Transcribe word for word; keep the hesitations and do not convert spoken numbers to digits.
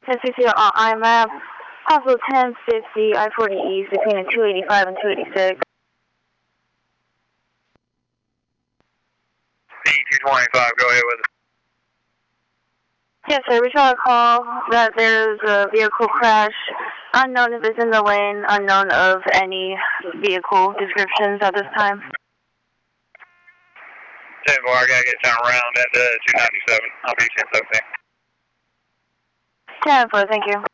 ten sixty on I map, possible ten fifty I forty East between two eighty-five and two eighty-six. C two twenty-five, go ahead with it. Yes, sir. We got a call that there's a vehicle crash. Unknown if it's in the lane, unknown of any vehicle descriptions at this time. ten four, I gotta get turned around at uh, two ninety-seven. I'll be ten seventeen. ten four, thank you.